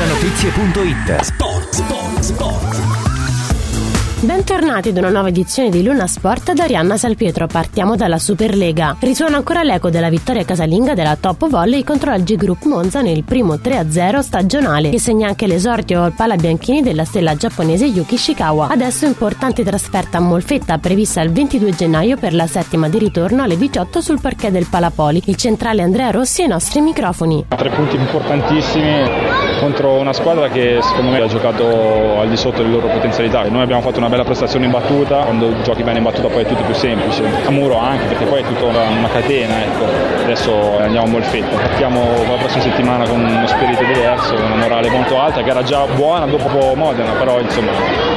lunanotizie.it. Sport. Bentornati ad una nuova edizione di Luna Sport da Arianna Salpietro. Partiamo dalla Superlega. Risuona ancora l'eco della vittoria casalinga della Top Volley contro la G Group Monza nel primo 3-0 stagionale, che segna anche l'esordio al palabianchini della stella giapponese Yuki Ishikawa. Adesso importante trasferta a Molfetta, prevista il 22 gennaio per la settima di ritorno alle 18 sul parquet del Palapoli. Il centrale Andrea Rossi ai nostri microfoni. 3 punti importantissimi contro una squadra che secondo me ha giocato al di sotto delle loro potenzialità. Noi abbiamo fatto una bella prestazione in battuta, quando giochi bene in battuta poi è tutto più semplice. A muro anche, perché poi è tutta una catena, ecco. Adesso andiamo a Molfetta. Partiamo la prossima settimana con uno spirito diverso, una morale molto alta, che era già buona dopo Modena, però insomma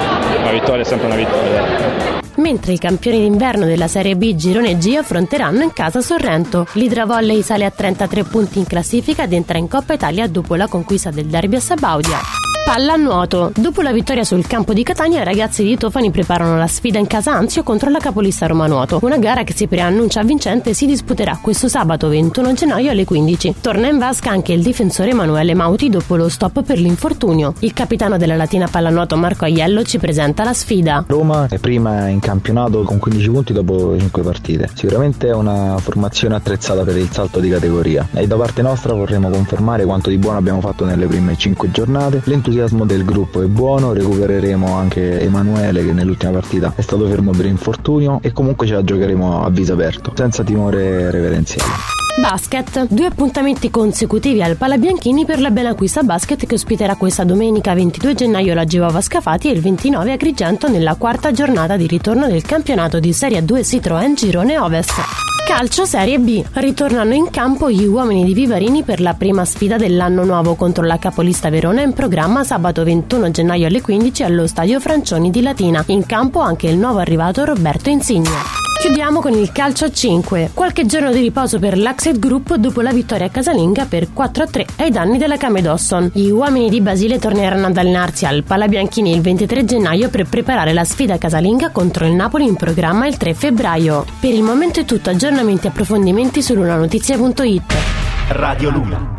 la vittoria è sempre una vittoria. Mentre i campioni d'inverno della Serie B Girone G affronteranno in casa Sorrento. L'Idra Volley sale a 33 punti in classifica ed entra in Coppa Italia dopo la conquista del derby a Sabaudia. Pallanuoto. Dopo la vittoria sul campo di Catania, i ragazzi di Tofani preparano la sfida in casa Anzio contro la capolista Roma Nuoto. Una gara che si preannuncia vincente si disputerà questo sabato 21 gennaio alle 15. Torna in vasca anche il difensore Emanuele Mauti dopo lo stop per l'infortunio. Il capitano della Latina Pallanuoto Marco Aiello ci presenta la sfida. Roma è prima in campionato con 15 punti dopo 5 partite. Sicuramente è una formazione attrezzata per il salto di categoria e da parte nostra vorremmo confermare quanto di buono abbiamo fatto nelle prime 5 giornate. L'entusiasmo del gruppo è buono, recupereremo anche Emanuele che nell'ultima partita è stato fermo per infortunio e comunque ce la giocheremo a viso aperto, senza timore reverenziale. Basket. 2 appuntamenti consecutivi al Palabianchini per la Benacquista Basket, che ospiterà questa domenica 22 gennaio la Givova Scafati e il 29 Agrigento nella quarta giornata di ritorno del campionato di Serie 2 Citroën Girone Ovest. Calcio Serie B. Ritornano in campo gli uomini di Vivarini per la prima sfida dell'anno nuovo contro la capolista Verona, in programma sabato 21 gennaio alle 15 allo Stadio Francioni di Latina. In campo anche il nuovo arrivato Roberto Insigne. Chiudiamo con il calcio a 5. Qualche giorno di riposo per l'Axed Group dopo la vittoria casalinga per 4-3 ai danni della Camedosson. Gli uomini di Basile torneranno ad allenarsi al Palabianchini il 23 gennaio per preparare la sfida casalinga contro il Napoli, in programma il 3 febbraio. Per il momento è tutto, aggiornamenti e approfondimenti su lunanotizie.it. Radio Luna.